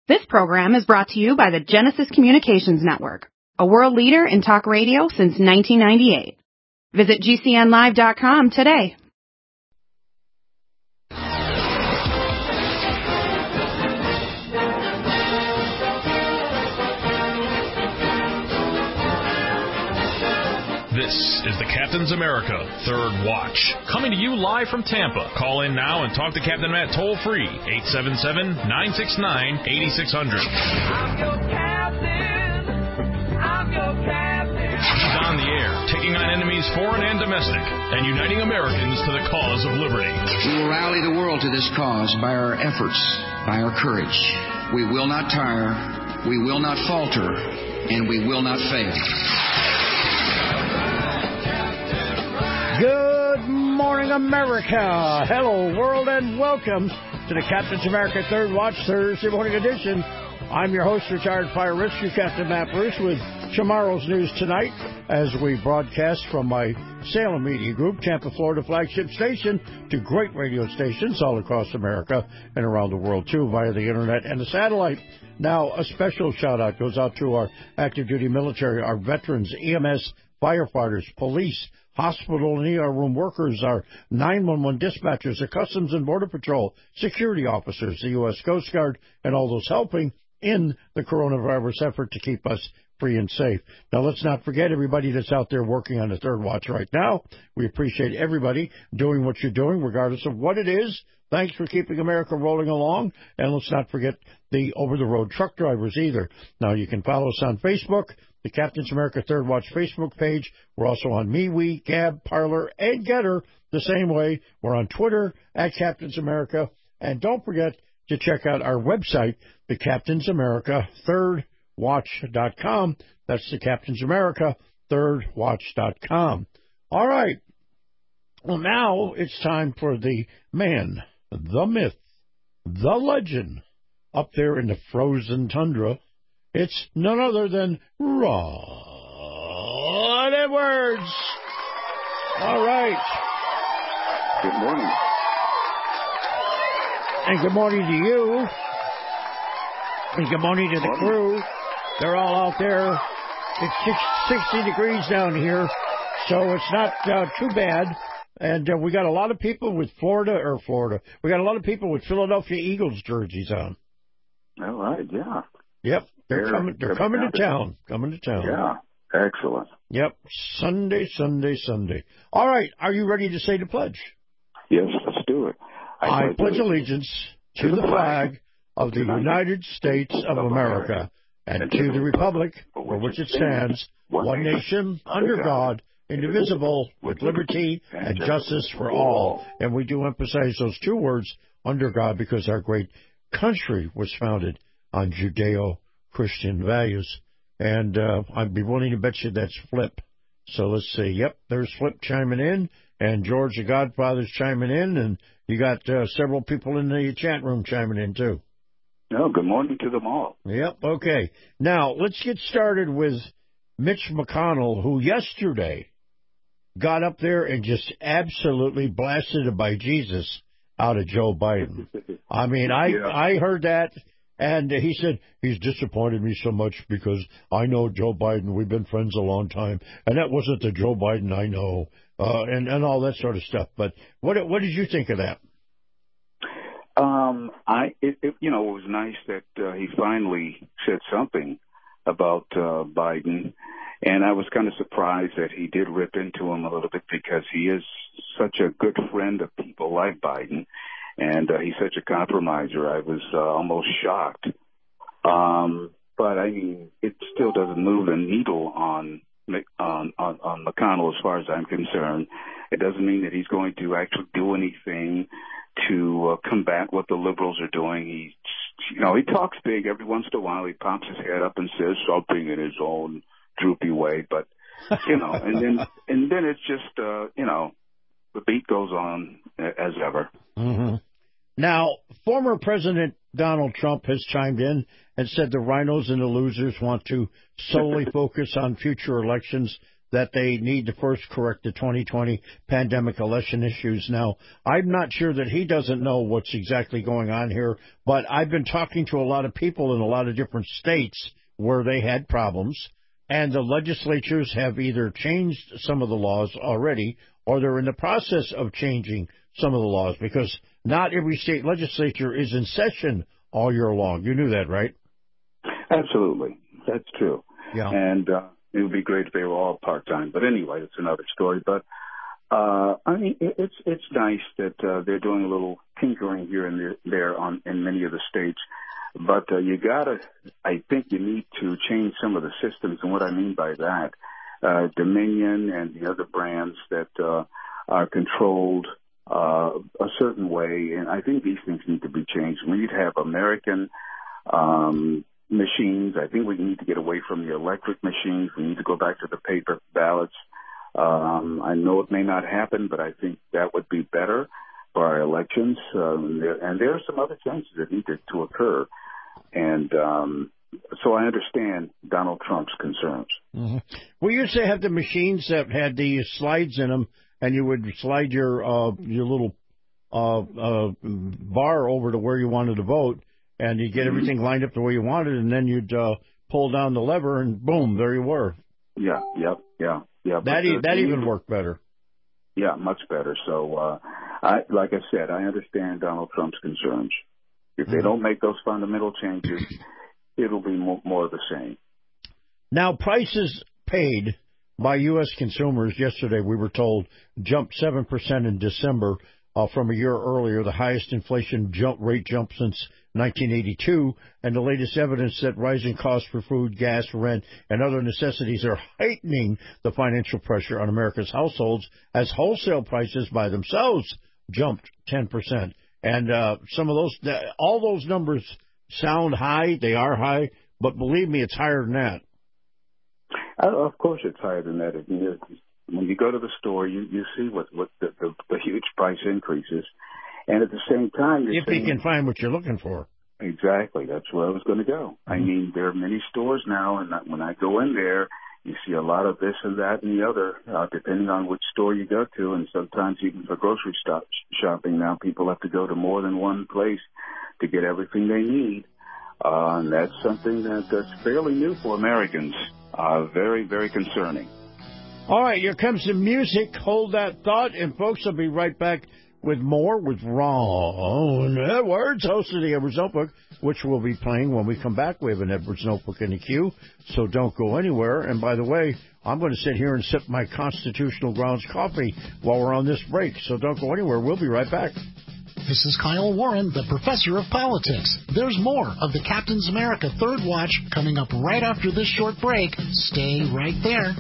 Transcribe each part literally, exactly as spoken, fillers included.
This program is brought to you by the Genesis Communications Network, a world leader in talk radio since nineteen ninety-eight. Visit G C N live dot com today. This is the Captain's America Third Watch, coming to you live from Tampa. Call in now and talk to Captain Matt toll-free, eight seven seven, nine six nine, eight six zero zero. I'm your captain. I'm your captain. He's on the air, taking on enemies foreign and domestic, and uniting Americans to the cause of liberty. We will rally the world to this cause by our efforts, by our courage. We will not tire, we will not falter, and we will not fail. Good morning, America. Hello, world, and welcome to the Captain's America Third Watch Thursday morning edition. I'm your host, retired fire rescue Captain Matt Bruce, with tomorrow's news tonight as we broadcast from my Salem Media Group, Tampa, Florida flagship station, to great radio stations all across America and around the world, too, via the internet and the satellite. Now, a special shout-out goes out to our active duty military, our veterans, E M S, firefighters, police, hospital and E R room workers, our nine one one dispatchers, the Customs and Border Patrol, security officers, the U S Coast Guard, and all those helping in the coronavirus effort to keep us free and safe. Now, let's not forget everybody that's out there working on the Third Watch right now. We appreciate everybody doing what you're doing, regardless of what it is. Thanks for keeping America rolling along. And let's not forget the over-the-road truck drivers either. Now, you can follow us on Facebook, the Captain's America Third Watch Facebook page. We're also on MeWe, Gab, Parler, and Getter the same way. We're on Twitter at Captain's America. And don't forget to check out our website, the Captain's America Third Watch dot com. That's the Captain's America Third Watch dot com. All right. Well, now it's time for the man, the myth, the legend, up there in the frozen tundra. It's none other than Rod Edwards. All right. Good morning. And good morning to you. And good morning to the morning. crew. They're all out there. It's six, sixty degrees down here, so it's not uh, too bad. And uh, we got a lot of people with Florida, or Florida. We got a lot of people with Philadelphia Eagles jerseys on. All right, yeah. Yep, they're, They're- coming. They're they're coming to about it. town. Coming to town. Yeah, excellent. Yep, Sunday, Sunday, Sunday. All right, are you ready to say the pledge? Yes, let's do it. I, pledge allegiance to the flag of the United States of America and to the republic for which it stands, one nation, under God, indivisible, with liberty and justice for all. And we do emphasize those two words, under God, because our great country was founded on Judeo-Christian values. And uh, I'd be willing to bet you that's Flip. So let's see. Yep, there's Flip chiming in, and George the Godfather's chiming in, and you got uh, several people in the chat room chiming in, too. No, good morning to them all. Yep, okay. Now, let's get started with Mitch McConnell, who yesterday got up there and just absolutely blasted it by Jesus out of Joe Biden. I mean, I, Yeah. I heard that, and he said, he's disappointed me so much because I know Joe Biden. We've been friends a long time, and that wasn't the Joe Biden I know, uh, and, and all that sort of stuff. But what what did you think of that? Um, I, it, it, you know, it was nice that uh, he finally said something about uh, Biden, and I was kind of surprised that he did rip into him a little bit because he is such a good friend of people like Biden, and uh, he's such a compromiser. I was uh, almost shocked. Um, but I mean, it still doesn't move the needle on on on, on McConnell as far as I'm concerned. It doesn't mean that he's going to actually do anything to uh, combat what the liberals are doing. He, you know, he talks big every once in a while. He pops his head up and says something in his own droopy way, but you know, and then and then it's just uh, you know, the beat goes on as ever. Mm-hmm. Now, former President Donald Trump has chimed in and said the rhinos and the losers want to solely focus on future elections that they need to first correct the twenty twenty pandemic election issues. Now, I'm not sure that he doesn't know what's exactly going on here, but I've been talking to a lot of people in a lot of different states where they had problems, and the legislatures have either changed some of the laws already or they're in the process of changing some of the laws, because not every state legislature is in session all year long. You knew that, right? Absolutely. That's true. Yeah. And uh, it would be great if they were all part-time. But anyway, it's another story. But, uh, I mean, it, it's it's nice that uh, they're doing a little tinkering here and there, there on in many of the states. But uh, you got to, I think you need to change some of the systems. And what I mean by that, uh, Dominion and the other brands that uh, are controlled uh, a certain way. And I think these things need to be changed. We need to have American um, machines. I think we need to get away from the electric machines. We need to go back to the paper ballots. Um, I know it may not happen, but I think that would be better for our elections. Um, there, and there are some other changes that need to, to occur. And um, so I understand Donald Trump's concerns. Mm-hmm. We used to have the machines that had the slides in them, and you would slide your uh, your little uh, uh, bar over to where you wanted to vote, and you'd get everything lined up the way you wanted, and then you'd uh, pull down the lever, and boom, there you were. Yeah, yep, yeah, yeah. That e- that even worked better. Yeah, much better. So, uh, I like I said, I understand Donald Trump's concerns. If they don't make those fundamental changes, it'll be more, more of the same. Now, prices paid by U S consumers yesterday, we were told, jumped seven percent in December uh, from a year earlier, the highest inflation jump rate jump since nineteen eighty-two, and the latest evidence that rising costs for food, gas, rent, and other necessities are heightening the financial pressure on America's households as wholesale prices by themselves jumped ten percent. And uh, some of those, all those numbers sound high. They are high, but believe me, it's higher than that. Uh, of course, it's higher than that. It, you, when you go to the store, you, you see what, what the, the, the huge price increases. And at the same time, you're if saying, you can find what you're looking for. Exactly. That's where I was going to go. Mm-hmm. I mean, there are many stores now, and when I go in there, you see a lot of this and that and the other, uh, depending on which store you go to. And sometimes even for grocery stop shopping now, people have to go to more than one place to get everything they need. Uh, and that's something that, that's fairly new for Americans. Uh, very, very concerning. All right, here comes the music. Hold that thought. And folks, I'll be right back with more with Ron Edwards, host of the Edwards Notebook, which we'll be playing when we come back. We have an Edwards Notebook in the queue, so don't go anywhere. And by the way, I'm going to sit here and sip my Constitutional Grounds coffee while we're on this break, so don't go anywhere. We'll be right back. This is Kyle Warren, the professor of politics. There's more of the Captain's America Third Watch coming up right after this short break. Stay right there.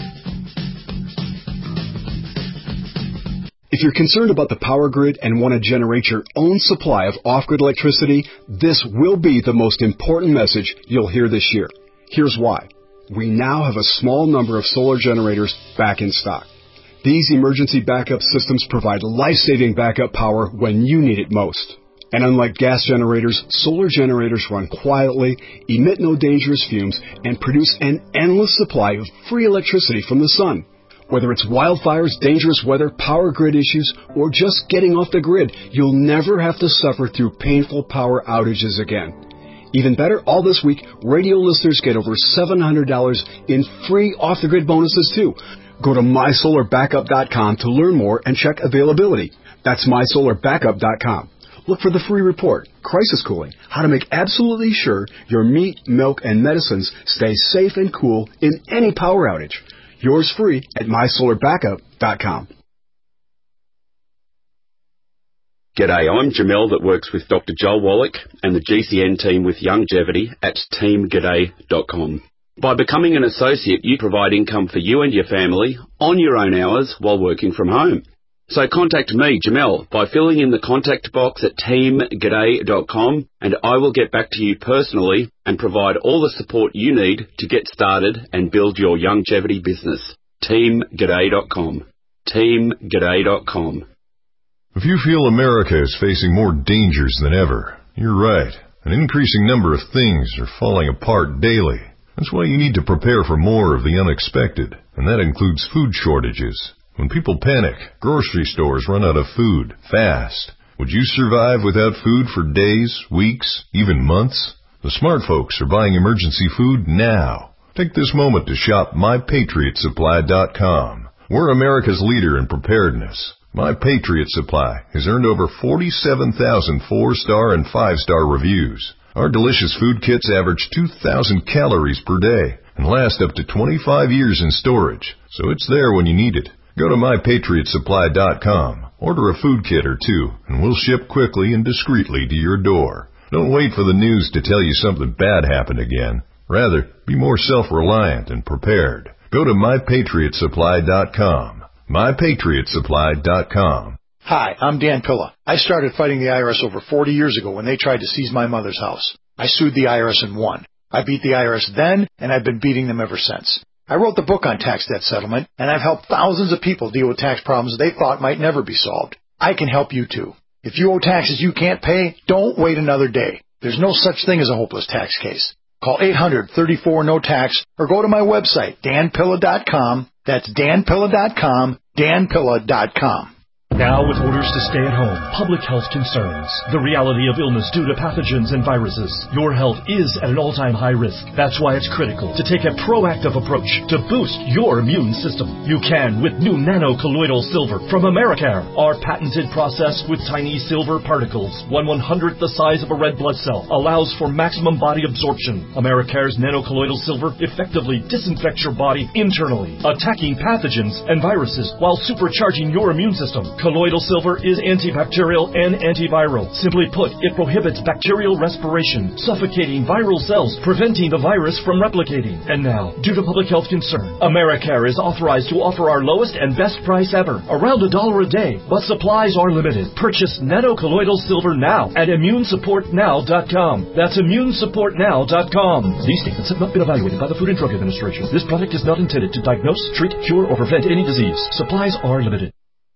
If you're concerned about the power grid and want to generate your own supply of off-grid electricity, this will be the most important message you'll hear this year. Here's why. We now have a small number of solar generators back in stock. These emergency backup systems provide life-saving backup power when you need it most. And unlike gas generators, solar generators run quietly, emit no dangerous fumes, and produce an endless supply of free electricity from the sun. Whether it's wildfires, dangerous weather, power grid issues, or just getting off the grid, you'll never have to suffer through painful power outages again. Even better, all this week, radio listeners get over seven hundred dollars in free off-the-grid bonuses, too. Go to my solar backup dot com to learn more and check availability. That's my solar backup dot com. Look for the free report, Crisis Cooling, how to make absolutely sure your meat, milk, and medicines stay safe and cool in any power outage. Yours free at my solar backup dot com. G'day, I'm Jamel that works with Doctor Joel Wallach and the G C N team with Longevity at team g'day dot com. By becoming an associate, you provide income for you and your family on your own hours while working from home. So contact me, Jamel, by filling in the contact box at team g'day dot com, and I will get back to you personally and provide all the support you need to get started and build your longevity business. team g'day dot com. team g'day dot com. If you feel America is facing more dangers than ever, you're right. An increasing number of things are falling apart daily. That's why you need to prepare for more of the unexpected, and that includes food shortages. When people panic, grocery stores run out of food fast. Would you survive without food for days, weeks, even months? The smart folks are buying emergency food now. Take this moment to shop my patriot supply dot com. We're America's leader in preparedness. My Patriot Supply has earned over forty-seven thousand four-star and five-star reviews. Our delicious food kits average two thousand calories per day and last up to twenty-five years in storage, so it's there when you need it. Go to my patriot supply dot com, order a food kit or two, and we'll ship quickly and discreetly to your door. Don't wait for the news to tell you something bad happened again. Rather, be more self-reliant and prepared. Go to my patriot supply dot com. my patriot supply dot com. Hi, I'm Dan Pilla. I started fighting the I R S over forty years ago when they tried to seize my mother's house. I sued the I R S and won. I beat the I R S then, and I've been beating them ever since. I wrote the book on tax debt settlement, and I've helped thousands of people deal with tax problems they thought might never be solved. I can help you too. If you owe taxes you can't pay, don't wait another day. There's no such thing as a hopeless tax case. Call eight hundred, thirty-four, no tax or go to my website, dan pilla dot com. That's dan pilla dot com, dan pilla dot com. Now with orders to stay at home, public health concerns, the reality of illness due to pathogens and viruses, your health is at an all-time high risk. That's why it's critical to take a proactive approach to boost your immune system. You can with new nano-colloidal silver from Americare. Our patented process with tiny silver particles, one one-hundredth the size of a red blood cell, allows for maximum body absorption. Americare's nano-colloidal silver effectively disinfects your body internally, attacking pathogens and viruses while supercharging your immune system. Colloidal silver is antibacterial and antiviral. Simply put, it prohibits bacterial respiration, suffocating viral cells, preventing the virus from replicating. And now, due to public health concern, Americare is authorized to offer our lowest and best price ever, around a dollar a day, but supplies are limited. Purchase nano-colloidal silver now at immune support now dot com. That's immune support now dot com. These statements have not been evaluated by the Food and Drug Administration. This product is not intended to diagnose, treat, cure, or prevent any disease. Supplies are limited.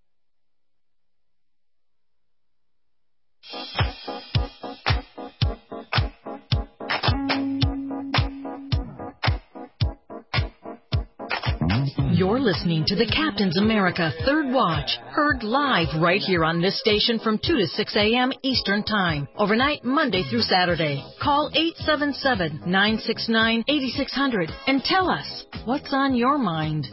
You're listening to the Captain's America Third Watch, heard live right here on this station from two to six a.m. Eastern Time, overnight Monday through Saturday. Call eight seven seven, nine six nine, eight six zero zero and tell us what's on your mind.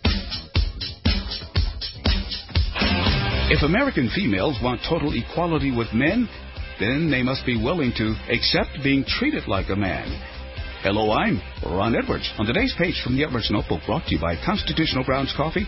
If American females want total equality with men, then they must be willing to accept being treated like a man. Hello, I'm Ron Edwards. On today's page from the Edwards Notebook, brought to you by Constitutional Grounds Coffee.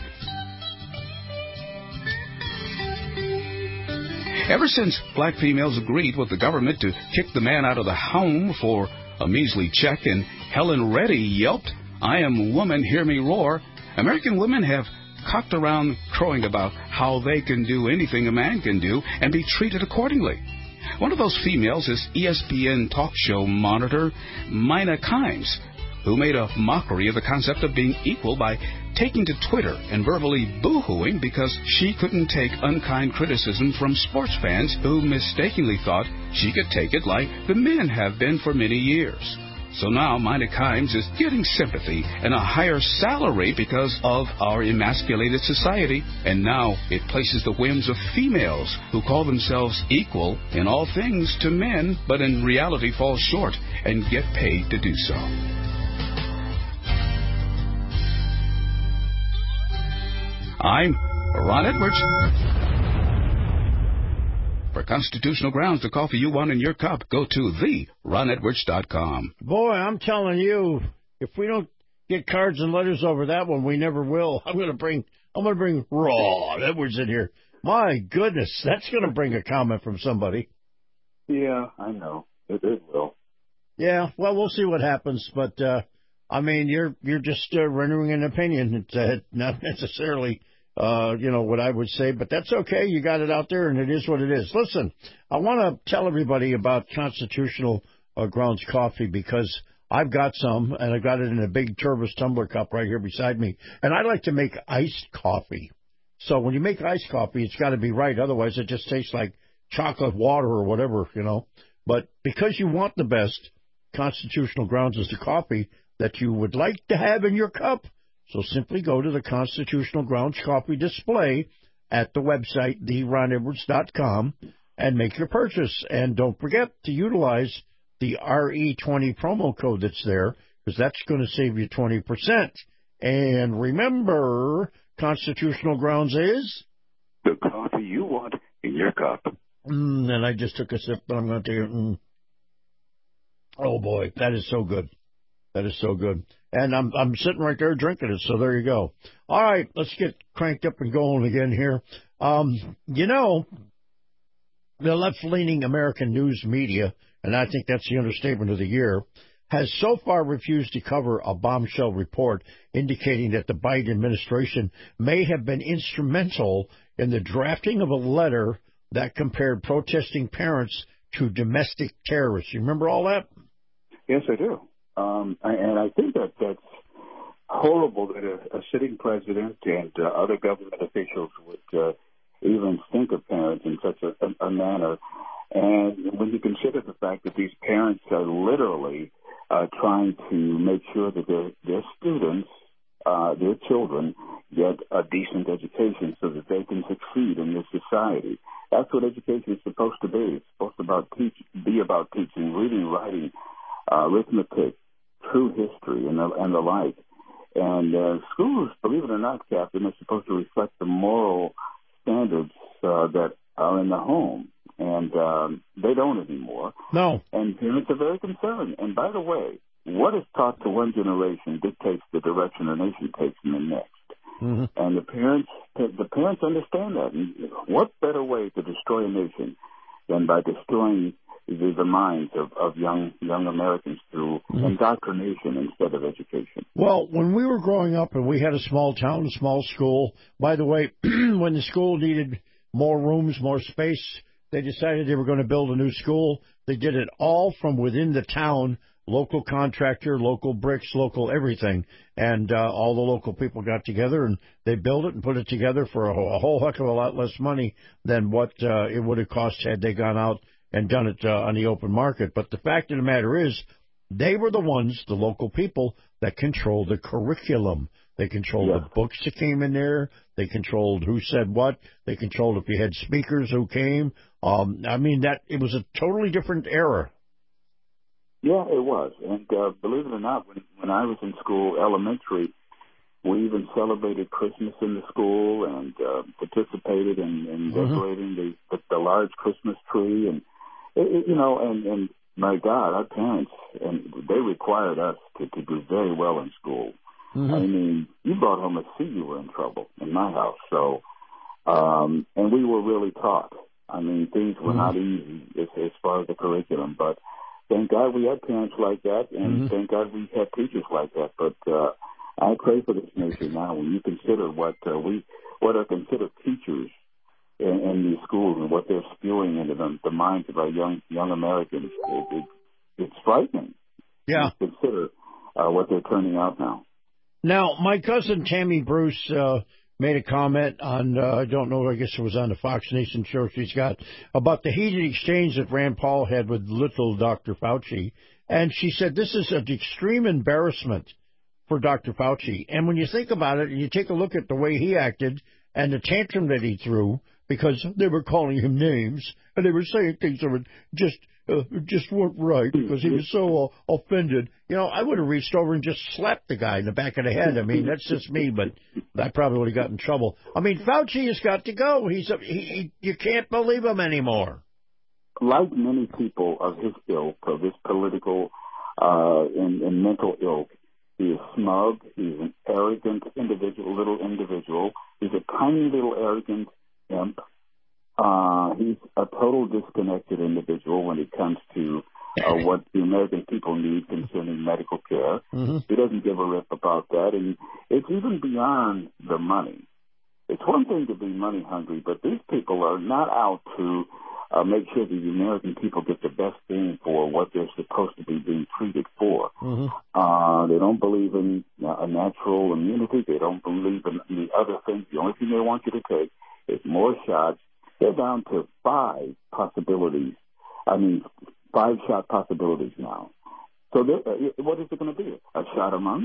Ever since black females agreed with the government to kick the man out of the home for a measly check and Helen Reddy yelped, "I am woman, hear me roar," American women have cocked around crowing about how they can do anything a man can do and be treated accordingly. One of those females is E S P N talk show monitor Mina Kimes, who made a mockery of the concept of being equal by taking to Twitter and verbally boo-hooing because she couldn't take unkind criticism from sports fans who mistakenly thought she could take it like the men have been for many years. So now Mina Kimes is getting sympathy and a higher salary because of our emasculated society. And now it places the whims of females who call themselves equal in all things to men, but in reality fall short and get paid to do so. I'm Ron Edwards. For Constitutional Grounds, the coffee you want in your cup, go to the ron edwards dot com. Boy, I'm telling you, if we don't get cards and letters over that one, we never will. I'm going to bring I'm going to bring Ron Edwards in here. My goodness, that's going to bring a comment from somebody. Yeah, I know. It, it will. Yeah, well, we'll see what happens. But, uh, I mean, you're you're just uh, rendering an opinion. It's uh, not necessarily... Uh, you know, what I would say, but that's okay. You got it out there, and it is what it is. Listen, I want to tell everybody about Constitutional uh, Grounds Coffee because I've got some, and I've got it in a big Turbis tumbler cup right here beside me, and I like to make iced coffee. So when you make iced coffee, it's got to be right. Otherwise, it just tastes like chocolate water or whatever, you know. But because you want the best, Constitutional Grounds is the coffee that you would like to have in your cup. So simply go to the Constitutional Grounds Coffee display at the website, the ron edwards dot com, and make your purchase. And don't forget to utilize the R E twenty promo code that's there, because that's going to save you twenty percent. And remember, Constitutional Grounds is the coffee you want in your cup. Mm, and I just took a sip, but I'm going to take it. Mm. Oh, boy, that is so good. That is so good. And I'm I'm sitting right there drinking it, so there you go. All right, let's get cranked up and going again here. Um, you know, the left-leaning American news media, and I think that's the understatement of the year, has so far refused to cover a bombshell report indicating that the Biden administration may have been instrumental in the drafting of a letter that compared protesting parents to domestic terrorists. You remember all that? Yes, I do. Um, and I think that that's horrible that a, a sitting president and uh, other government officials would uh, even think of parents in such a, a, a manner. And when you consider the fact that these parents are literally uh, trying to make sure that their, their students, uh, their children, get a decent education so that they can succeed in this society. That's what education is supposed to be. It's supposed to about teach, be about teaching, reading, writing, uh, arithmetic, true history, and the, and the like. And uh, schools, believe it or not, Captain, are supposed to reflect the moral standards uh, that are in the home. And um, they don't anymore. No. And parents are very concerned. And by the way, what is taught to one generation dictates the direction the nation takes in the next. Mm-hmm. And the parents, the parents understand that. And what better way to destroy a nation than by destroying the, the minds of, of young young Americans through mm-hmm. indoctrination instead of education? Well, when we were growing up and we had a small town, a small school, by the way, when the school needed more rooms, more space, they decided they were going to build a new school. They did it all from within the town, local contractor, local bricks, local everything. And uh, all the local people got together and they built it and put it together for a, a whole heck of a lot less money than what uh, it would have cost had they gone out and done it uh, on the open market. But the fact of the matter is, they were the ones, the local people, that controlled the curriculum. They controlled yeah. the books that came in there. They controlled who said what. They controlled if you had speakers who came. Um, I mean, that it was a totally different era. Yeah, it was. And uh, believe it or not, when, when I was in school, elementary, we even celebrated Christmas in the school and uh, participated in, in Mm-hmm. decorating the, the, the large Christmas tree. And, it, it, you know, and, and my God, our parents, and they required us to, to do very well in school. Mm-hmm. I mean, you brought home a C, you were in trouble in my house. So, um, and we were really taught. I mean, things were mm-hmm. not easy as, as far as the curriculum, but thank God we had parents like that, and mm-hmm. thank God we had teachers like that. But uh, I pray for this nation now. When you consider what uh, we, what are considered teachers in, in these schools and what they're spewing into the, the minds of our young young Americans, it, it, it's frightening. Yeah. You consider uh, what they're turning out now. Now, my cousin Tammy Bruce uh, made a comment on, uh, I don't know, I guess it was on the Fox Nation show she's got, about the heated exchange that Rand Paul had with little Doctor Fauci. And she said this is an extreme embarrassment for Doctor Fauci. And when you think about it, and you take a look at the way he acted and the tantrum that he threw, because they were calling him names, and they were saying things that were just uh, just weren't right because he was so uh, offended. You know, I would have reached over and just slapped the guy in the back of the head. I mean, that's just me, but I probably would have got in trouble. I mean, Fauci has got to go. He's a, he, he, you can't believe him anymore. Like many people of his ilk, of his political uh, and, and mental ilk, he is smug. He's an arrogant individual, little individual. He's a tiny little arrogant imp. Uh, he's a total disconnected individual when it comes to uh, what the American people need concerning medical care. Mm-hmm. He doesn't give a rip about that, and it's even beyond the money. It's one thing to be money hungry, but these people are not out to uh, make sure that the American people get the best thing for what they're supposed to be being treated for. Mm-hmm. Uh, they don't believe in uh, a natural immunity. They don't believe in the other things. The only thing they want you to take is more shots. They're down to five possibilities. I mean, five shot possibilities now. So there, uh, what is it going to be? A shot a month?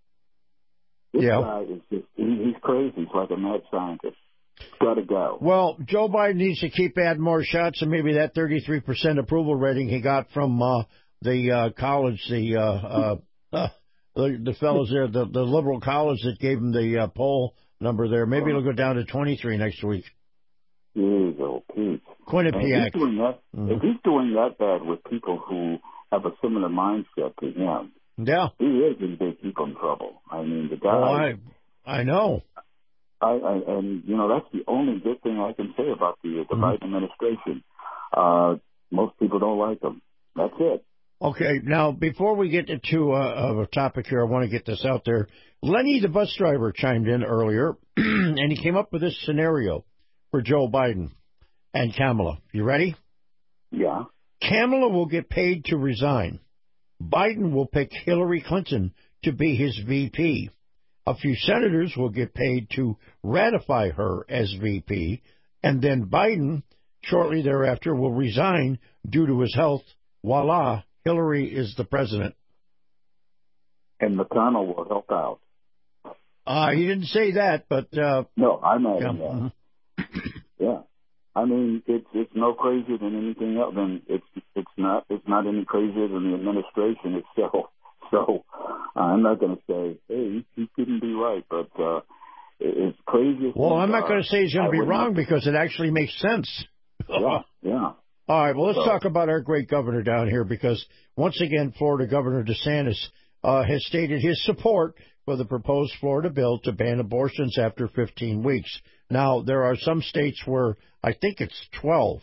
This yeah. guy is just, he, he's crazy. He's like a mad scientist. Got to go. Well, Joe Biden needs to keep adding more shots, and maybe that thirty-three percent approval rating he got from uh, the uh, college, the, uh, uh, uh, the the fellows there, the, the liberal college that gave him the uh, poll number there, maybe it'll go down to twenty-three next week. Jeez, oh, Pete. Quinnipiac. If he's, doing that, mm-hmm. if he's doing that bad with people who have a similar mindset to him, yeah, he is in big people trouble. I mean, the guy. Oh, I, I know. I, I, and, you know, that's the only good thing I can say about the, the mm-hmm. Biden administration. Uh, most people don't like them. That's it. Okay, now, before we get into uh, a topic here, I want to get this out there. Lenny, the bus driver, chimed in earlier, and he came up with this scenario for Joe Biden and Kamala. You ready? Yeah. Kamala will get paid to resign. Biden will pick Hillary Clinton to be his V P. A few senators will get paid to ratify her as V P, and then Biden, shortly thereafter, will resign due to his health. Voila, Hillary is the president. And McConnell will help out. Uh, he didn't say that, but... Uh, no, I know yeah. that. Mm-hmm. Yeah. I mean, it's it's no crazier than anything else. And it's it's not it's not any crazier than the administration itself. So uh, I'm not going to say, hey, he couldn't be right, but uh, it's crazy. Well, I'm not uh, going to say he's going to be wrong not... because it actually makes sense. Yeah, yeah. All right, well, let's so. talk about our great governor down here because, once again, Florida Governor DeSantis uh, has stated his support for the proposed Florida bill to ban abortions after fifteen weeks. Now, there are some states where I think it's twelve.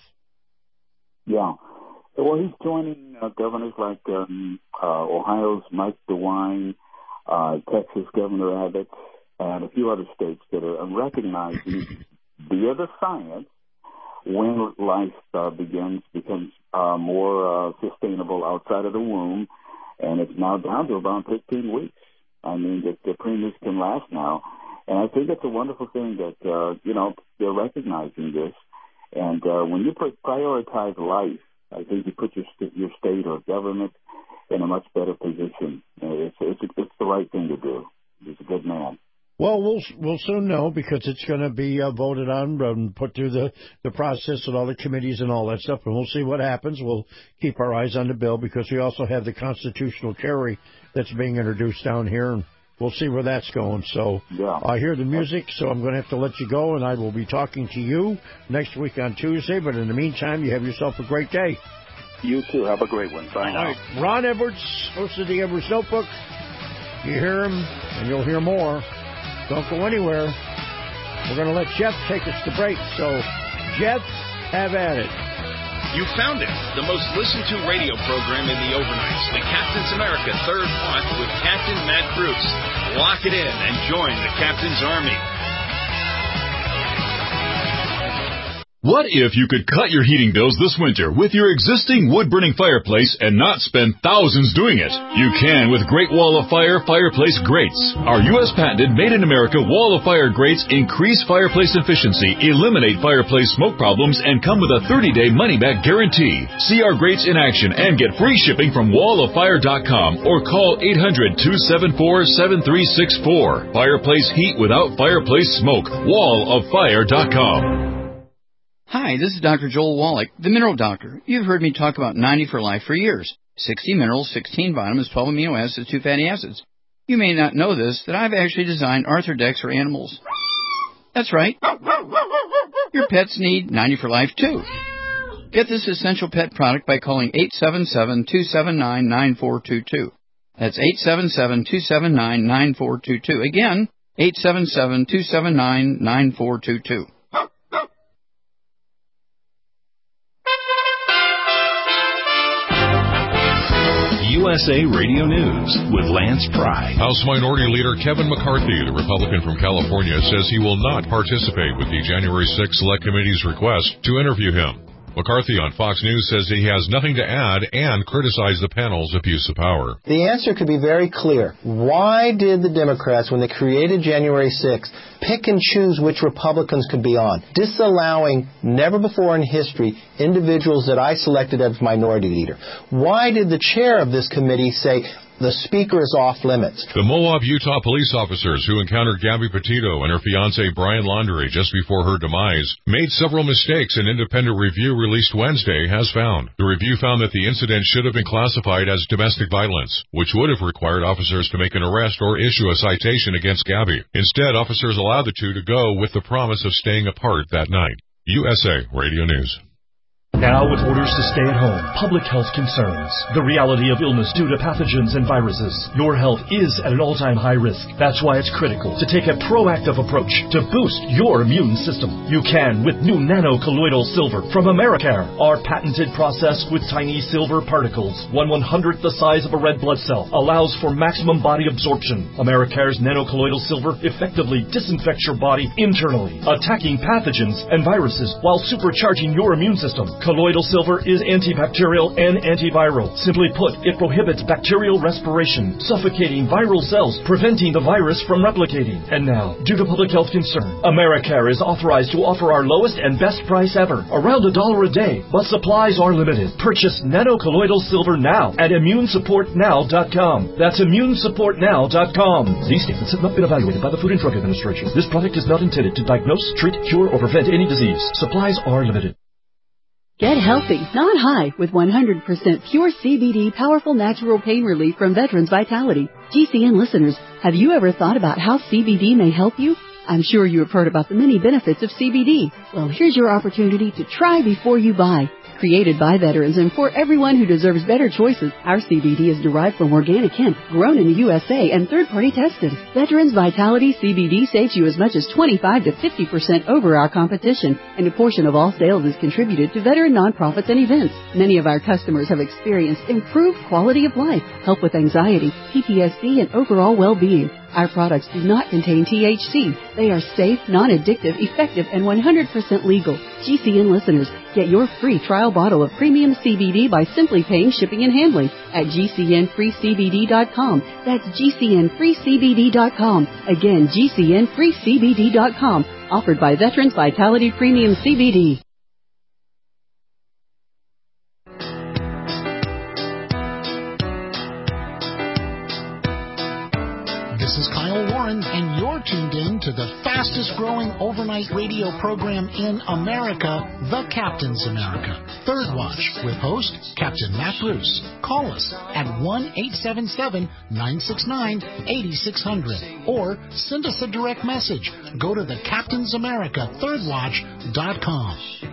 Yeah. Well, he's joining uh, governors like um, uh, Ohio's Mike DeWine, uh, Texas Governor Abbott, and a few other states that are recognizing via the science when life uh, begins, becomes uh, more uh, sustainable outside of the womb, and it's now down to around fifteen weeks. I mean, the, the preemies can last now, and I think it's a wonderful thing that, uh, you know, they're recognizing this. And uh, when you prioritize life, I think you put your your state or government in a much better position. It's it's it's the right thing to do. He's a good man. Well, we'll we'll soon know because it's going to be uh, voted on and put through the, the process and all the committees and all that stuff, and we'll see what happens. We'll keep our eyes on the bill because we also have the constitutional carry that's being introduced down here, and we'll see where that's going. So yeah. I hear the music, so I'm going to have to let you go, and I will be talking to you next week on Tuesday. But in the meantime, you have yourself a great day. You too. Have a great one. Bye now. All right. Ron Edwards, host of the Edwards Notebook. You hear him, and you'll hear more. Don't go anywhere. We're going to let Jeff take us to break. So, Jeff, have at it. You found it. The most listened to radio program in the overnights. The Captain's America Third Watch with Captain Matt Bruce. Lock it in and join the Captain's Army. What if you could cut your heating bills this winter with your existing wood-burning fireplace and not spend thousands doing it? You can with Great Wall of Fire Fireplace Grates. Our U S patented made-in-America Wall of Fire grates increase fireplace efficiency, eliminate fireplace smoke problems, and come with a thirty-day money-back guarantee. See our grates in action and get free shipping from wall of fire dot com or call eight hundred, two seven four, seven three six four. Fireplace heat without fireplace smoke. wall of fire dot com. Hi, this is Doctor Joel Wallach, the Mineral Doctor. You've heard me talk about ninety for Life for years. sixty minerals, sixteen vitamins, twelve amino acids, two fatty acids. You may not know this, that I've actually designed Arthrodex for animals. That's right. Your pets need ninety for Life, too. Get this essential pet product by calling eight seven seven, two seven nine, nine four two two. That's eight seven seven, two seven nine, nine four two two. Again, eight seven seven, two seven nine, nine four two two. U S A Radio News with Lance Pry. House Minority Leader Kevin McCarthy, the Republican from California, says he will not participate with the January sixth Select Committee's request to interview him. McCarthy on Fox News says he has nothing to add and criticized the panel's abuse of power. The answer could be very clear. Why did the Democrats, when they created January sixth, pick and choose which Republicans could be on, disallowing, never before in history, individuals that I selected as minority leader? Why did the chair of this committee say the speaker is off limits? The Moab, Utah police officers who encountered Gabby Petito and her fiancé Brian Laundrie just before her demise made several mistakes an independent review released Wednesday has found. The review found that the incident should have been classified as domestic violence, which would have required officers to make an arrest or issue a citation against Gabby. Instead, officers allowed the two to go with the promise of staying apart that night. U S A Radio News. Now with orders to stay at home, public health concerns, the reality of illness due to pathogens and viruses. Your health is at an all-time high risk. That's why it's critical to take a proactive approach to boost your immune system. You can with new nano-colloidal silver from Americare. Our patented process with tiny silver particles, one one-hundredth the size of a red blood cell, allows for maximum body absorption. Americare's nano-colloidal silver effectively disinfects your body internally, attacking pathogens and viruses while supercharging your immune system. Colloidal silver is antibacterial and antiviral. Simply put, it prohibits bacterial respiration, suffocating viral cells, preventing the virus from replicating. And now, due to public health concern, Americare is authorized to offer our lowest and best price ever, around a dollar a day, but supplies are limited. Purchase nano-colloidal silver now at immune support now dot com. That's immune support now dot com. These statements have not been evaluated by the Food and Drug Administration. This product is not intended to diagnose, treat, cure, or prevent any disease. Supplies are limited. Get healthy, not high, with one hundred percent pure C B D powerful natural pain relief from Veterans Vitality. G C N listeners, have you ever thought about how C B D may help you? I'm sure you have heard about the many benefits of C B D. Well, here's your opportunity to try before you buy. Created by veterans and for everyone who deserves better choices, our C B D is derived from organic hemp, grown in the U S A and third-party tested. Veterans Vitality C B D saves you as much as twenty-five to fifty percent over our competition, and a portion of all sales is contributed to veteran nonprofits and events. Many of our customers have experienced improved quality of life, help with anxiety, P T S D, and overall well-being. Our products do not contain T H C. They are safe, non-addictive, effective, and one hundred percent legal. G C N listeners, get your free trial bottle of premium C B D by simply paying shipping and handling at G C N free C B D dot com. That's G C N free C B D dot com. Again, G C N free C B D dot com. Offered by Veterans Vitality Premium C B D. This is Kyle Warren, and you're tuned in to the fastest-growing overnight radio program in America, The Captain's America. Third Watch, with host Captain Matt Bruce. Call us at one eight seven seven, nine six nine, eight six zero zero or send us a direct message. Go to the Captain's America Third Watch dot com.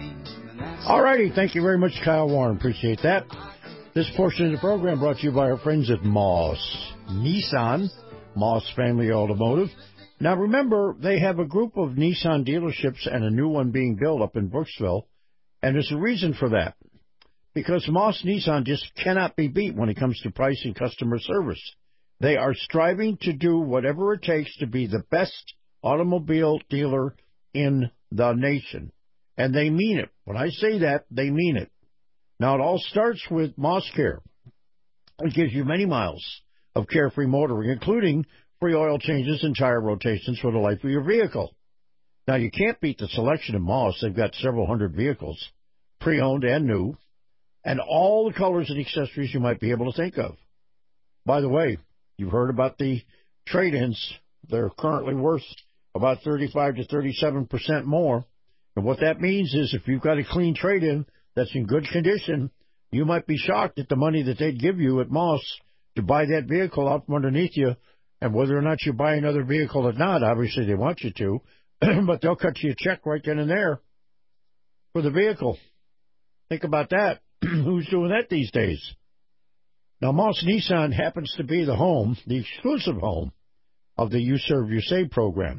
All righty. Thank you very much, Kyle Warren. Appreciate that. This portion of the program brought to you by our friends at Moss Nissan. Moss Family Automotive. Now, remember, they have a group of Nissan dealerships and a new one being built up in Brooksville, and there's a reason for that. Because Moss Nissan just cannot be beat when it comes to price and customer service. They are striving to do whatever it takes to be the best automobile dealer in the nation. And they mean it. When I say that, they mean it. Now, it all starts with Moss Care. It gives you many miles of carefree motoring, including free oil changes and tire rotations for the life of your vehicle. Now, you can't beat the selection of Moss. They've got several hundred vehicles, pre-owned and new, and all the colors and accessories you might be able to think of. By the way, you've heard about the trade-ins. They're currently worth about thirty-five to thirty-seven percent more. And what that means is if you've got a clean trade-in that's in good condition, you might be shocked at the money that they'd give you at Moss to buy that vehicle out from underneath you, and whether or not you buy another vehicle or not, obviously they want you to, but they'll cut you a check right then and there for the vehicle. Think about that. Who's doing that these days? Now, Moss Nissan happens to be the home, the exclusive home, of the You Serve, You Save program.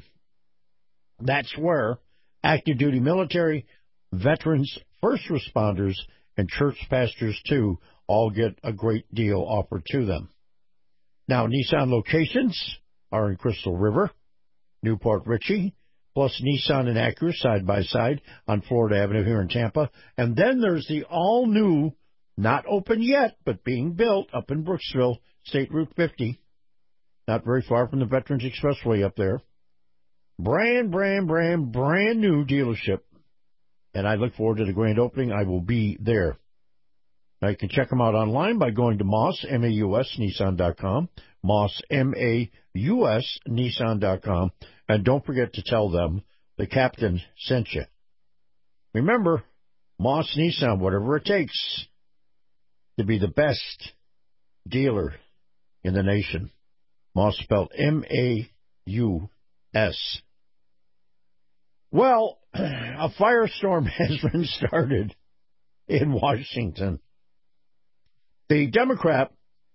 That's where active duty military, veterans, first responders, and church pastors, too, all get a great deal offered to them. Now, Nissan locations are in Crystal River, Newport Richey, plus Nissan and Acura side by side on Florida Avenue here in Tampa. And then there's the all-new, not open yet, but being built up in Brooksville, State Route fifty, not very far from the Veterans Expressway up there. Brand, brand, brand, brand new dealership. And I look forward to the grand opening. I will be there. Now, you can check them out online by going to Moss, M A U S, Nissan dot com, Moss, M A U S, Nissan dot com, and don't forget to tell them the captain sent you. Remember, Moss Nissan, whatever it takes to be the best dealer in the nation. Moss spelled M A U S. Well, a firestorm has been started in Washington. The Democrat,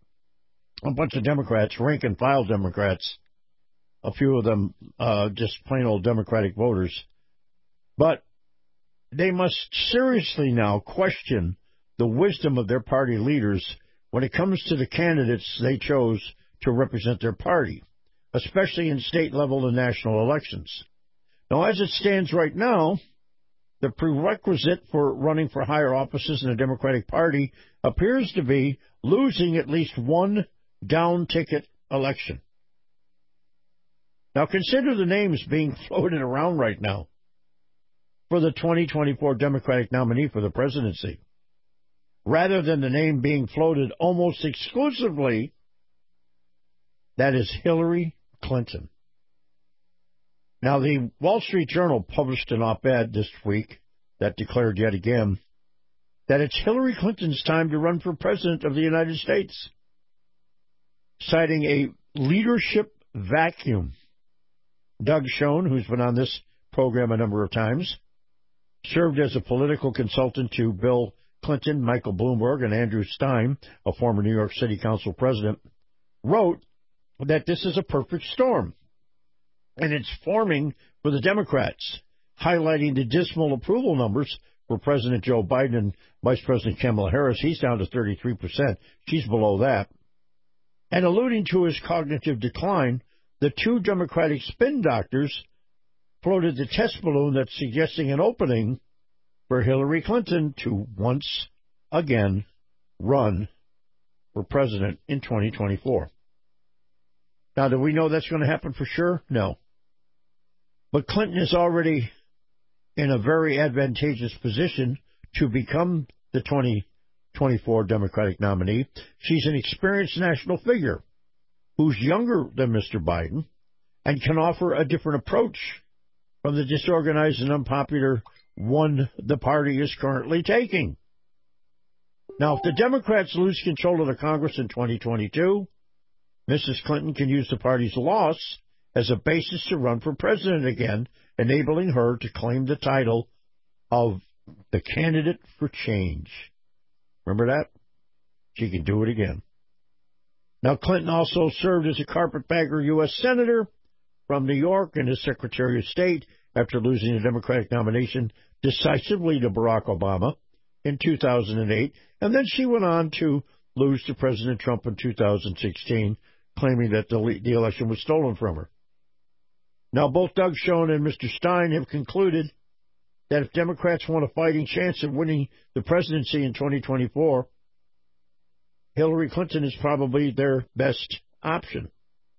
a bunch of Democrats, rank and file Democrats, a few of them uh, just plain old Democratic voters, but they must seriously now question the wisdom of their party leaders when it comes to the candidates they chose to represent their party, especially in state level and national elections. Now, as it stands right now, the prerequisite for running for higher offices in the Democratic Party appears to be losing at least one down-ticket election. Now, consider the names being floated around right now for the twenty twenty-four Democratic nominee for the presidency. Rather than the name being floated almost exclusively, that is Hillary Clinton. Now, the Wall Street Journal published an op-ed this week that declared yet again that it's Hillary Clinton's time to run for president of the United States, citing a leadership vacuum. Doug Schoen, who's been on this program a number of times, served as a political consultant to Bill Clinton, Michael Bloomberg, and Andrew Stein, a former New York City Council president, wrote that this is a perfect storm. And it's forming for the Democrats, highlighting the dismal approval numbers for President Joe Biden and Vice President Kamala Harris. He's down to thirty-three percent. She's below that. And alluding to his cognitive decline, the two Democratic spin doctors floated the test balloon that's suggesting an opening for Hillary Clinton to once again run for president in twenty twenty-four. Now, do we know that's going to happen for sure? No. But Clinton is already in a very advantageous position to become the twenty twenty-four Democratic nominee. She's an experienced national figure who's younger than Mister Biden and can offer a different approach from the disorganized and unpopular one the party is currently taking. Now, if the Democrats lose control of the Congress in twenty twenty-two, Missus Clinton can use the party's loss as a basis to run for president again, enabling her to claim the title of the candidate for change. Remember that? She can do it again. Now, Clinton also served as a carpetbagger U S Senator from New York and as Secretary of State after losing the Democratic nomination decisively to Barack Obama in two thousand eight, and then she went on to lose to President Trump in two thousand sixteen, claiming that the, the election was stolen from her. Now, both Doug Schoen and Mister Stein have concluded that if Democrats want a fighting chance of winning the presidency in twenty twenty-four, Hillary Clinton is probably their best option.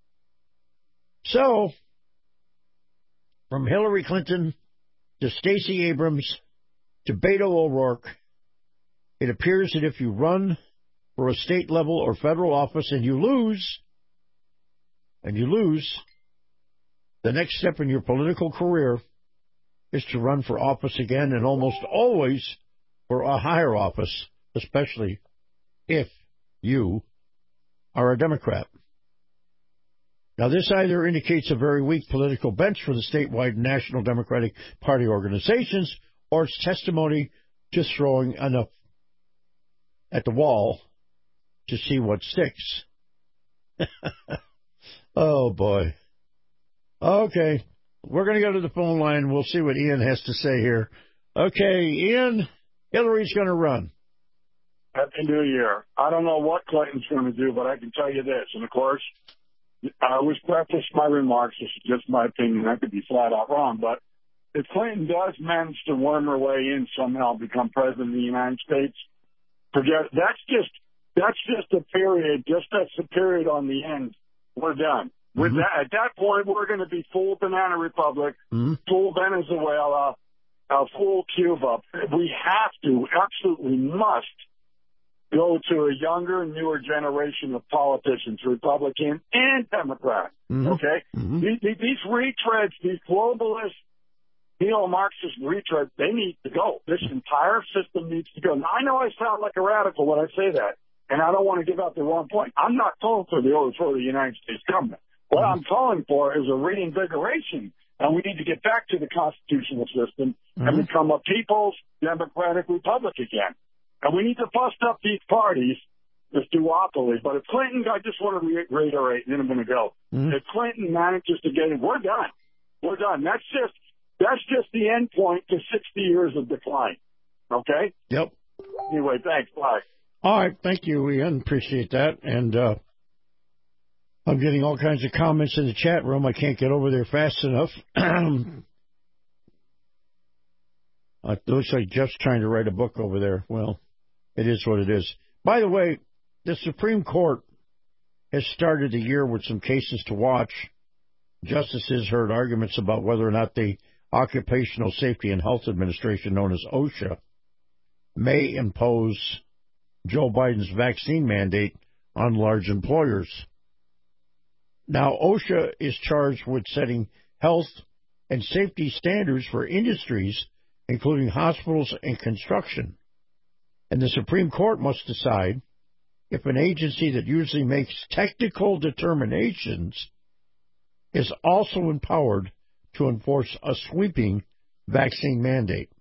So, from Hillary Clinton to Stacey Abrams to Beto O'Rourke, it appears that if you run for a state level or federal office and you lose, and you lose, the next step in your political career is to run for office again, and almost always for a higher office, especially if you are a Democrat. Now, this either indicates a very weak political bench for the statewide National Democratic Party organizations, or it's testimony to throwing enough at the wall to see what sticks. Oh, boy. Okay, we're going to go to the phone line. We'll see what Ian has to say here. Okay, Ian, Hillary's going to run. Happy New Year. I don't know what Clinton's going to do, but I can tell you this. And, of course, I always preface my remarks, this is just my opinion, I could be flat out wrong, but if Clinton does manage to worm her way in somehow, become president of the United States, forget, that's just, that's just a period, just that's a period on the end. We're done. With mm-hmm. that, at that point, we're going to be full Banana Republic, mm-hmm. full Venezuela, uh, full Cuba. We have to, absolutely must, go to a younger, newer generation of politicians, Republican and Democrat. Mm-hmm. Okay? Mm-hmm. These, these retreads, these globalist, neo-Marxist retreads, they need to go. This entire system needs to go. Now, I know I sound like a radical when I say that, and I don't want to give out the wrong point. I'm not calling for the overthrow of the United States government. What mm-hmm. I'm calling for is a reinvigoration, and we need to get back to the constitutional system mm-hmm. and become a people's democratic republic again. And we need to bust up these parties, this duopoly. But if Clinton, I just want to reiterate, and then I'm going to go. Mm-hmm. If Clinton manages to get it, we're done. We're done. That's just that's just the end point to sixty years of decline. Okay? Yep. Anyway, thanks. Bye. All right. Thank you, Ian. Appreciate that. And uh, I'm getting all kinds of comments in the chat room. I can't get over there fast enough. Uh, it looks like Jeff's trying to write a book over there. Well, it is what it is. By the way, the Supreme Court has started the year with some cases to watch. Justices heard arguments about whether or not the Occupational Safety and Health Administration, known as OSHA, may impose Joe Biden's vaccine mandate on large employers. Now, OSHA is charged with setting health and safety standards for industries, including hospitals and construction. And the Supreme Court must decide if an agency that usually makes technical determinations is also empowered to enforce a sweeping vaccine mandate.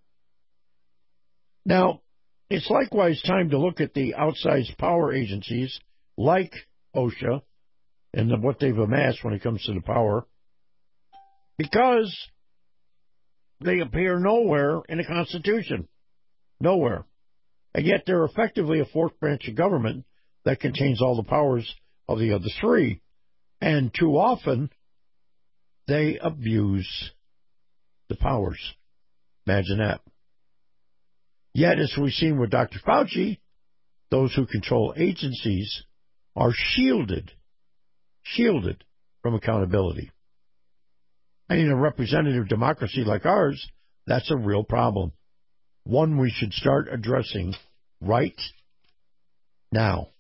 Now, it's likewise time to look at the outsized power agencies like OSHA and the, what they've amassed when it comes to the power, because they appear nowhere in the Constitution. Nowhere. And yet they're effectively a fourth branch of government that contains all the powers of the other three. And too often, they abuse the powers. Imagine that. Yet, as we've seen with Doctor Fauci, those who control agencies are shielded, shielded from accountability. And in a representative democracy like ours, that's a real problem. One we should start addressing right now.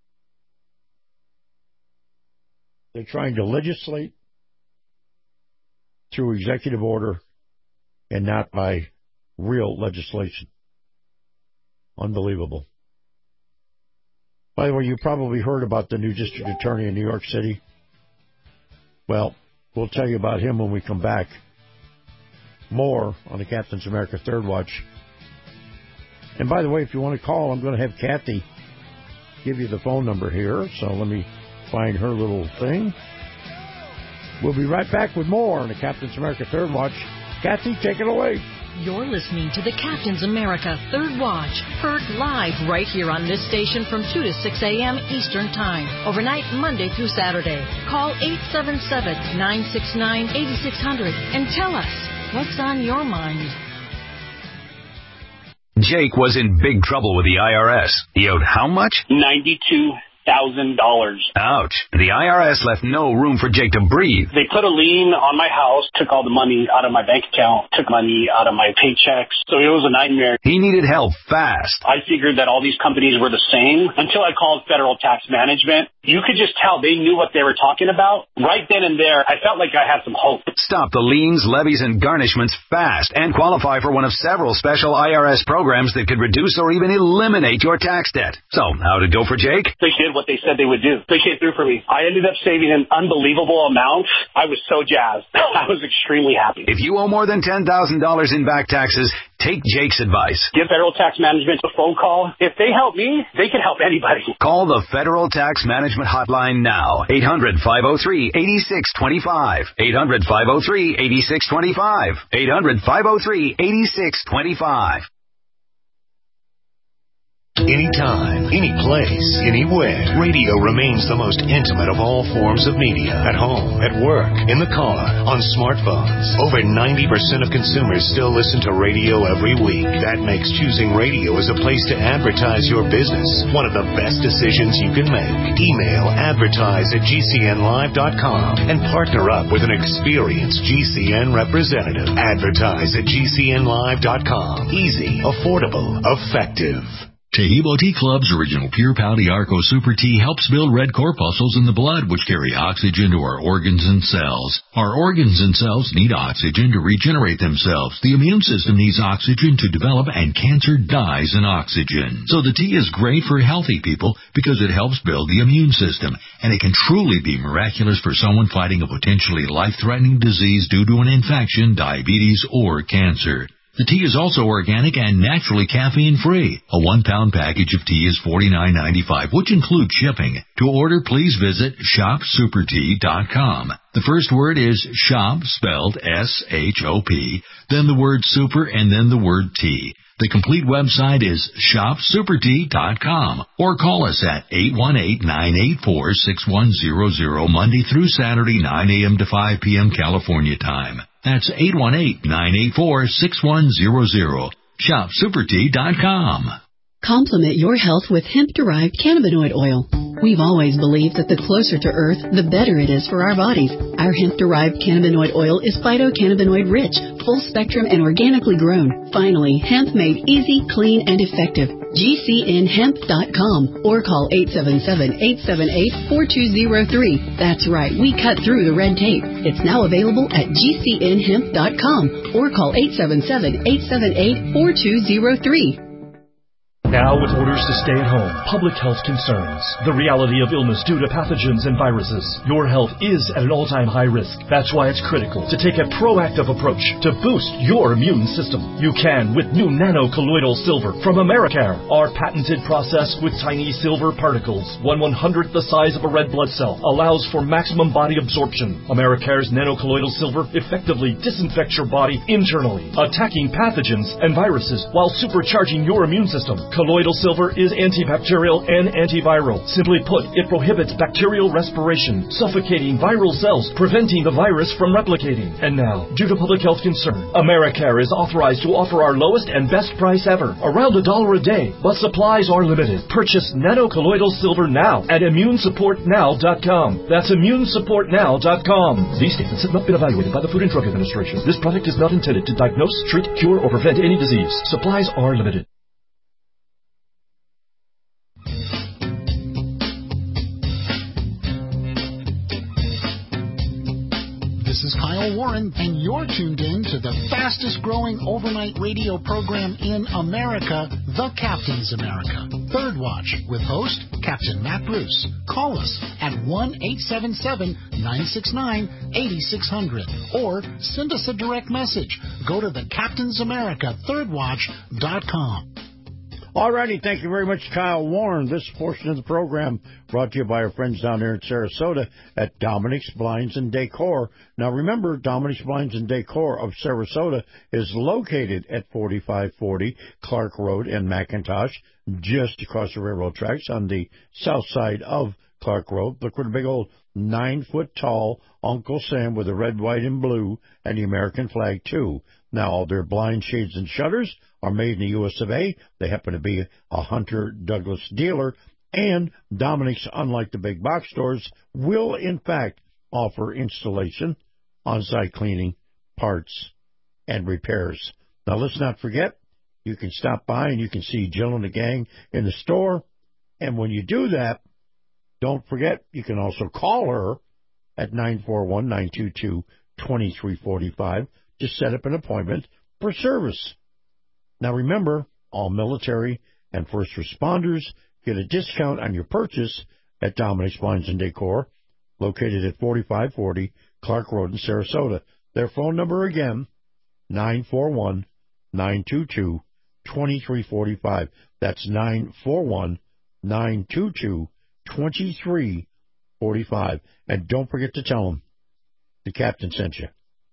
They're trying to legislate through executive order and not by real legislation. Unbelievable. By the way, you probably heard about the new district attorney in New York City. Well, we'll tell you about him when we come back. More on the Captain's America Third Watch. And by the way, if you want to call, I'm going to have Kathy give you the phone number here. So let me find her little thing. We'll be right back with more on the Captain's America Third Watch. Kathy, take it away. You're listening to the Captain's America Third Watch, heard live right here on this station from two to six a.m. Eastern Time, overnight Monday through Saturday. Call eight seven seven, nine six nine, eight six zero zero and tell us what's on your mind. Jake was in big trouble with the I R S. He owed how much? ninety-two thousand dollars. Ouch. The I R S left no room for Jake to breathe. They put a lien on my house, took all the money out of my bank account, took money out of my paychecks. So it was a nightmare. He needed help fast. I figured that all these companies were the same until I called Federal Tax Management. You could just tell they knew what they were talking about. Right then and there, I felt like I had some hope. Stop the liens, levies, and garnishments fast and qualify for one of several special I R S programs that could reduce or even eliminate your tax debt. So, how'd it go for Jake? They did what they said they would do. They came through for me. I ended up saving an unbelievable amount. I was so jazzed. I was extremely happy. If you owe more than ten thousand dollars in back taxes, take Jake's advice. Give Federal Tax Management a phone call. If they help me, they can help anybody. Call the Federal Tax Management Hotline now. eight hundred, five oh three, eight six two five. eight hundred, five oh three, eight six two five. eight hundred, five oh three, eight six two five. Anytime, any place, anywhere, radio remains the most intimate of all forms of media. At home, at work, in the car, on smartphones. Over ninety percent of consumers still listen to radio every week. That makes choosing radio as a place to advertise your business one of the best decisions you can make. Email advertise at G C N live dot com and partner up with an experienced G C N representative. Advertise at G C N live dot com. Easy, affordable, effective. Tahibo Tea Club's original Pure Pouty Arco Super Tea helps build red corpuscles in the blood, which carry oxygen to our organs and cells. Our organs and cells need oxygen to regenerate themselves. The immune system needs oxygen to develop, and cancer dies in oxygen. So the tea is great for healthy people because it helps build the immune system, and it can truly be miraculous for someone fighting a potentially life-threatening disease due to an infection, diabetes, or cancer. The tea is also organic and naturally caffeine-free. A one-pound package of tea is forty-nine ninety-five, which includes shipping. To order, please visit shop super tea dot com. The first word is shop, spelled S H O P, then the word super, and then the word tea. The complete website is shop super tea dot com, or call us at eight one eight, nine eight four, six one zero zero Monday through Saturday, nine a.m. to five p.m. California time. That's eight one eight, nine eight four, six one zero zero. shop super tea dot com. Complement your health with hemp-derived cannabinoid oil. We've always believed that the closer to Earth, the better it is for our bodies. Our hemp-derived cannabinoid oil is phytocannabinoid-rich, full-spectrum, and organically grown. Finally, hemp made easy, clean, and effective. G C N hemp dot com or call eight seven seven, eight seven eight, four two zero three. That's right, we cut through the red tape. It's now available at G C N hemp dot com or call eight seven seven, eight seven eight, four two zero three. Now with orders to stay at home, public health concerns, the reality of illness due to pathogens and viruses, your health is at an all-time high risk. That's why it's critical to take a proactive approach to boost your immune system. You can with new nano-colloidal silver from Americare. Our patented process with tiny silver particles, one one-hundredth the size of a red blood cell, allows for maximum body absorption. Americare's nano-colloidal silver effectively disinfects your body internally, attacking pathogens and viruses while supercharging your immune system. Colloidal silver is antibacterial and antiviral. Simply put, it prohibits bacterial respiration, suffocating viral cells, preventing the virus from replicating. And now, due to public health concern, Americare is authorized to offer our lowest and best price ever, around a dollar a day, but supplies are limited. Purchase nano-colloidal silver now at immune support now dot com. That's immune support now dot com. These statements have not been evaluated by the Food and Drug Administration. This product is not intended to diagnose, treat, cure, or prevent any disease. Supplies are limited. This is Kyle Warren, and you're tuned in to the fastest growing overnight radio program in America, The Captain's America. Third Watch with host Captain Matt Bruce. Call us at one eight seven seven, nine six nine, eight six zero zero or send us a direct message. Go to the captains america third watch dot com. All righty, thank you very much, Kyle Warren. This portion of the program brought to you by our friends down there in Sarasota at Dominic's Blinds and Decor. Now, remember, Dominic's Blinds and Decor of Sarasota is located at forty-five forty Clark Road in McIntosh, just across the railroad tracks on the south side of Clark Road. Look for the big old nine-foot-tall Uncle Sam with the red, white, and blue, and the American flag, too. Now, all their blind shades and shutters are made in the U S of A. They happen to be a Hunter Douglas dealer. And Dominic's, unlike the big box stores, will, in fact, offer installation, on-site cleaning, parts, and repairs. Now, let's not forget, you can stop by and you can see Jill and the gang in the store. And when you do that, don't forget, you can also call her at nine four one, nine two two, two three four five to set up an appointment for service. Now remember, all military and first responders get a discount on your purchase at Dominic's Blinds and Decor, located at forty-five forty Clark Road in Sarasota. Their phone number again, nine four one, nine two two, two three four five. That's nine four one, nine two two, two three four five. And don't forget to tell them the captain sent you.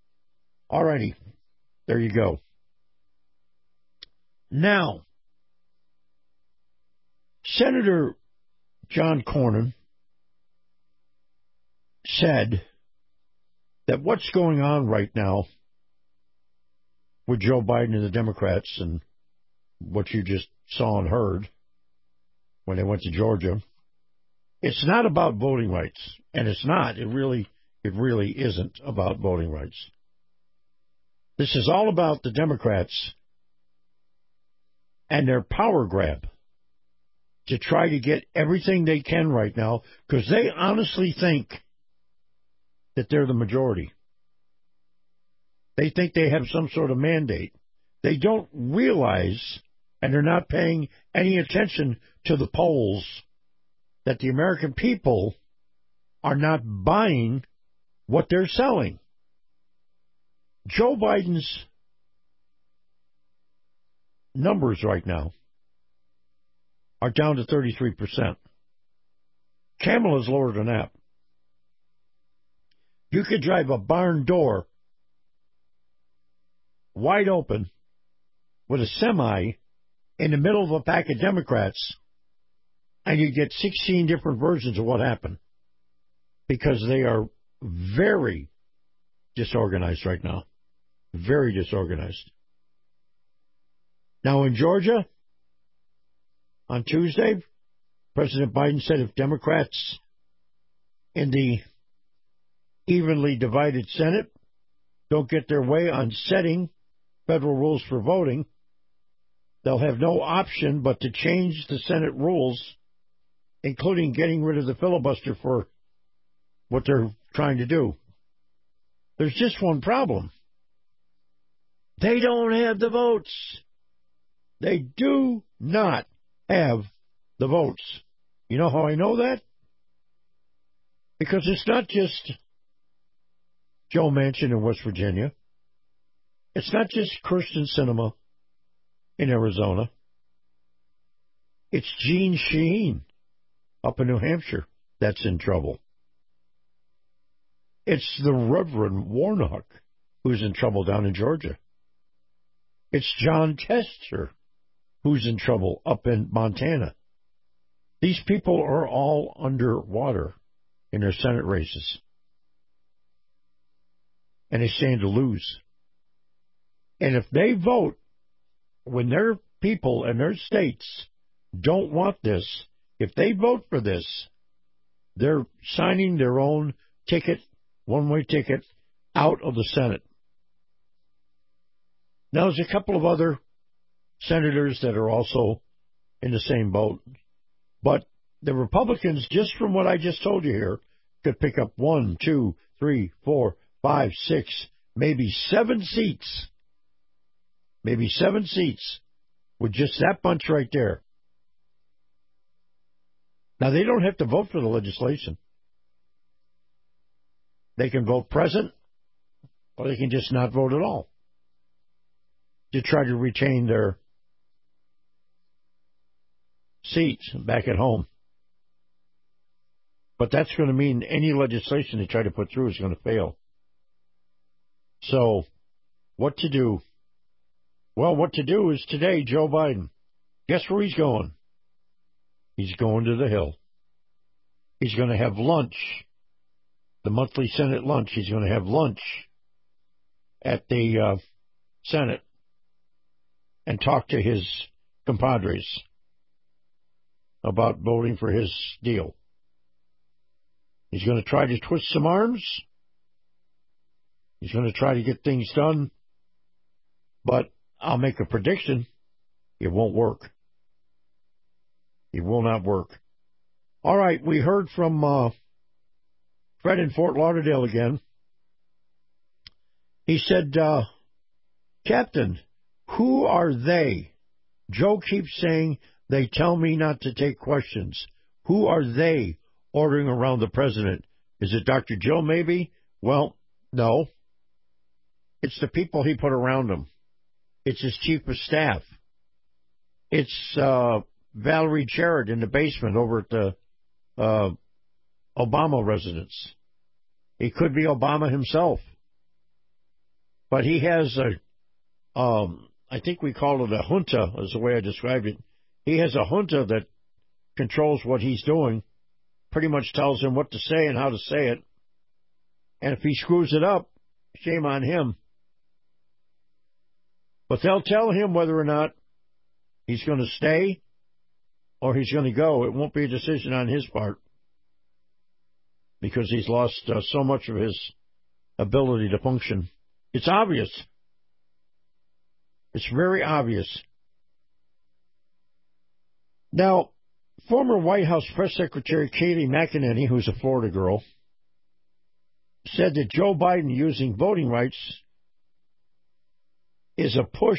All righty, there you go. Now, Senator John Cornyn said that what's going on right now with Joe Biden and the Democrats and what you just saw and heard when they went to Georgia, it's not about voting rights. And it's not. It really, it really isn't about voting rights. This is all about the Democrats and their power grab to try to get everything they can right now because they honestly think that they're the majority. They think they have some sort of mandate. They don't realize, and they're not paying any attention to the polls, that the American people are not buying what they're selling. Joe Biden's numbers right now are down to thirty-three percent. Kamala's lower than that. You could drive a barn door wide open with a semi in the middle of a pack of Democrats, and you get sixteen different versions of what happened because they are very disorganized right now. Very disorganized. Now, in Georgia, on Tuesday, President Biden said if Democrats in the evenly divided Senate don't get their way on setting federal rules for voting, they'll have no option but to change the Senate rules, including getting rid of the filibuster for what they're trying to do. There's just one problem. They don't have the votes. They do not have the votes. You know how I know that? Because it's not just Joe Manchin in West Virginia. It's not just Kyrsten Sinema in Arizona. It's Jeanne Shaheen up in New Hampshire that's in trouble. It's the Reverend Warnock who's in trouble down in Georgia. It's John Tester who's in trouble up in Montana. These people are all underwater in their Senate races. And they stand to lose. And if they vote when their people and their states don't want this, if they vote for this, they're signing their own ticket, one-way ticket, out of the Senate. Now, there's a couple of other senators that are also in the same boat. But the Republicans, just from what I just told you here, could pick up one, two, three, four, five, six, maybe seven seats. Maybe seven seats with just that bunch right there. Now, they don't have to vote for the legislation. They can vote present, or they can just not vote at all to try to retain their seats back at home. But that's going to mean any legislation they try to put through is going to fail. So, what to do? Well, what to do is today, Joe Biden, guess where he's going? He's going to the Hill. He's going to have lunch, the monthly Senate lunch. He's going to have lunch at the uh, Senate and talk to his compadres about voting for his deal. He's going to try to twist some arms. He's going to try to get things done. But I'll make a prediction. It won't work. It will not work. All right, we heard from uh, Fred in Fort Lauderdale again. He said, uh, Captain, who are they? Joe keeps saying they tell me not to take questions. Who are they ordering around the president? Is it Doctor Joe maybe? Well, no. It's the people he put around him. It's his chief of staff. It's uh, Valerie Jarrett in the basement over at the uh, Obama residence. It could be Obama himself. But he has a, um, I think we call it a junta, is the way I described it. He has a junta that controls what he's doing, pretty much tells him what to say and how to say it. And if he screws it up, shame on him. But they'll tell him whether or not he's going to stay or he's going to go. It won't be a decision on his part because he's lost uh, so much of his ability to function. It's obvious. It's very obvious. Now, former White House Press Secretary Kayleigh McEnany, who's a Florida girl, said that Joe Biden using voting rights is a push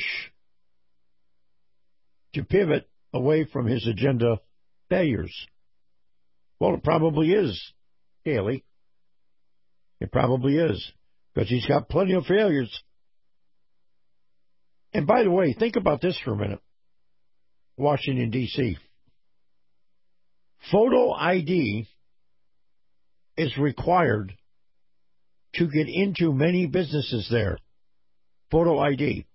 to pivot away from his agenda failures. Well, it probably is, Kayleigh. It probably is, because he's got plenty of failures. And by the way, think about this for a minute. Washington, D C Photo I D is required to get into many businesses there. Photo I D.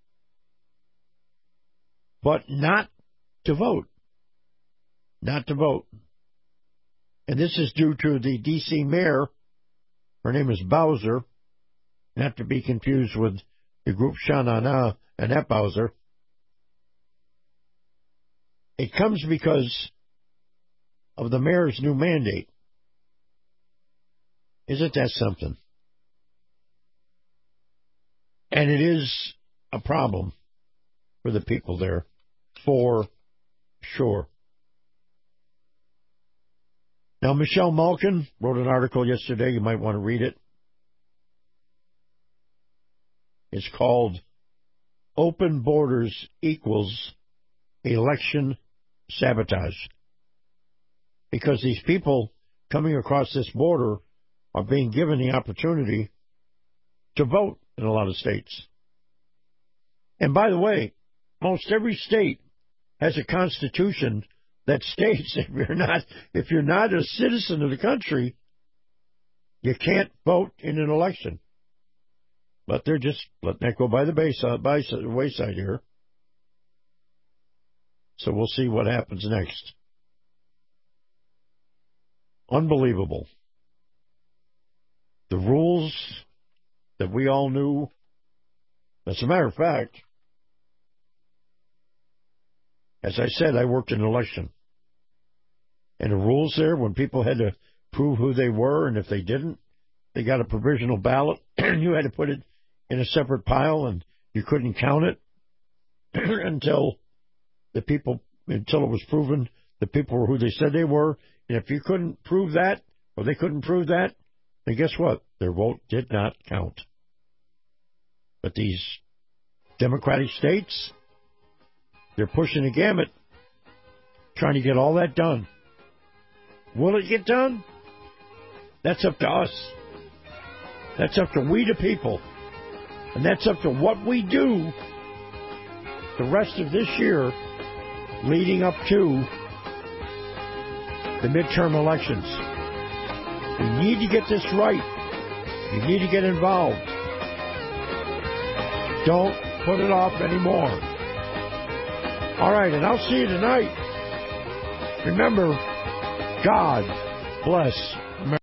But not to vote. Not to vote. And this is due to the D C mayor. Her name is Bowser. Not to be confused with the group Sha Na Na and that Bowser. It comes because of the mayor's new mandate. Isn't that something? And it is a problem for the people there, for sure. Now, Michelle Malkin wrote an article yesterday. You might want to read it. It's called Open Borders Equals Election Sabotage. Because these people coming across this border are being given the opportunity to vote in a lot of states. And by the way, most every state has a constitution that states if you're not if you're not a citizen of the country, you can't vote in an election. But they're just letting that go by the base, uh, by the wayside here. So we'll see what happens next. Unbelievable. The rules that we all knew. As a matter of fact, as I said, I worked in an election. And the rules there, when people had to prove who they were, and if they didn't, they got a provisional ballot, and you had to put it in a separate pile, and you couldn't count it until the people, until it was proven the people were who they said they were. And if you couldn't prove that, or they couldn't prove that, then guess what? Their vote did not count. But these Democratic states, they're pushing the gamut, trying to get all that done. Will it get done? That's up to us. That's up to we the people. And that's up to what we do the rest of this year leading up to the midterm elections. We need to get this right. You need to get involved. Don't put it off anymore. All right, and I'll see you tonight. Remember, God bless America.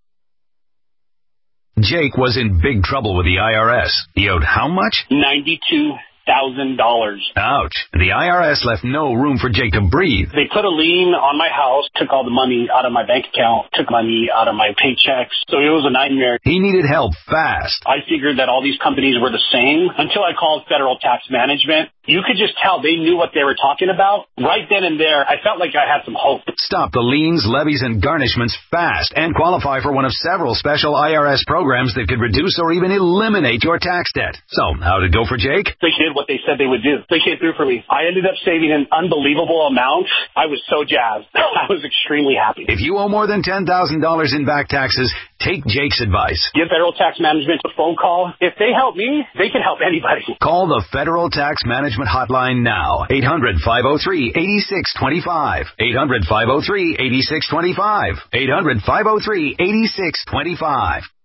Jake was in big trouble with the I R S. He owed how much? ninety-two thousand dollars. Ouch. The I R S left no room for Jake to breathe. They put a lien on my house, took all the money out of my bank account, took money out of my paychecks. So it was a nightmare. He needed help fast. I figured that all these companies were the same until I called Federal Tax Management. You could just tell they knew what they were talking about. Right then and there, I felt like I had some hope. Stop the liens, levies, and garnishments fast and qualify for one of several special I R S programs that could reduce or even eliminate your tax debt. So, how'd it go for Jake? They did what they said they would do. They came through for me. I ended up saving an unbelievable amount. I was so jazzed. I was extremely happy. If you owe more than ten thousand dollars in back taxes, take Jake's advice. Give Federal Tax Management a phone call. If they help me, they can help anybody. Call the Federal Tax Management Hotline now. eight hundred, five oh three, eight six two five. eight hundred, five oh three, eight six two five. eight hundred, five oh three, eight six two five.